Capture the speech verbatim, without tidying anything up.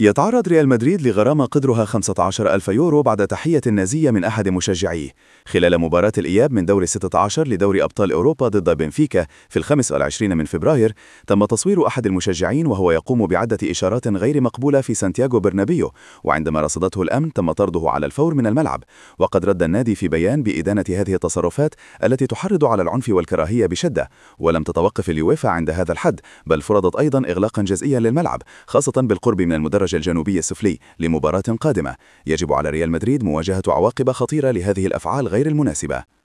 يتعرض ريال مدريد لغرامة قدرها خمسة عشر ألف يورو بعد تحية نازية من أحد مشجعيه خلال مباراة الإياب من دور ستة عشر لدوري أبطال أوروبا ضد بنفيكا في الخامس والعشرين من فبراير. تم تصوير أحد المشجعين وهو يقوم بعدة إشارات غير مقبولة في سانتياغو برنابيو، وعندما رصدته الأمن تم طرده على الفور من الملعب. وقد رد النادي في بيان بإدانة هذه التصرفات التي تحرض على العنف والكراهية بشدة، ولم تتوقف اليويفا عند هذا الحد، بل فرضت أيضا إغلاقا جزئيا للملعب خاصة بالقرب من المدرج الجنوبي السفلي لمباراة قادمة. يجب على ريال مدريد مواجهة عواقب خطيرة لهذه الأفعال غير المناسبة.